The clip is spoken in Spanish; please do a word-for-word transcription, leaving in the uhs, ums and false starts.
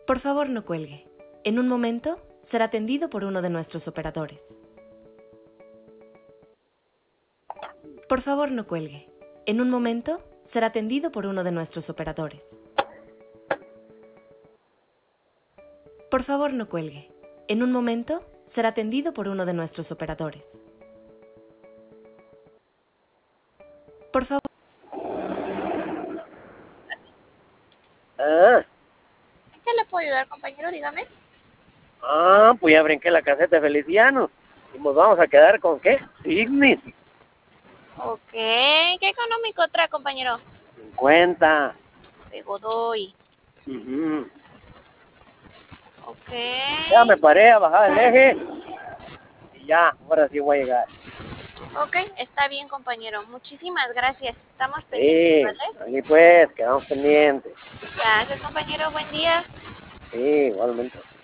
Por favor, no cuelgue. En un momento será atendido por uno de nuestros operadores. Por favor, no cuelgue. En un momento será atendido por uno de nuestros operadores. Por favor, no cuelgue. En un momento será atendido por uno de nuestros operadores. Por favor. Ah, ¿Qué le puedo ayudar, compañero? Dígame. ah, pues ya brinqué la caseta de Feliciano. ¿Y nos vamos a quedar con qué? Ignis. Ok. ¿Qué económico trae, compañero? cincuenta. De Godoy. Uh-huh. Ok. Ya me paré a bajar el eje. Y ya, ahora sí voy a llegar. Ok, está bien, compañero. Muchísimas gracias. Estamos pendientes, Sí, ¿vale? ahí pues, quedamos pendientes. Gracias, compañero. Buen día. Sí, igualmente.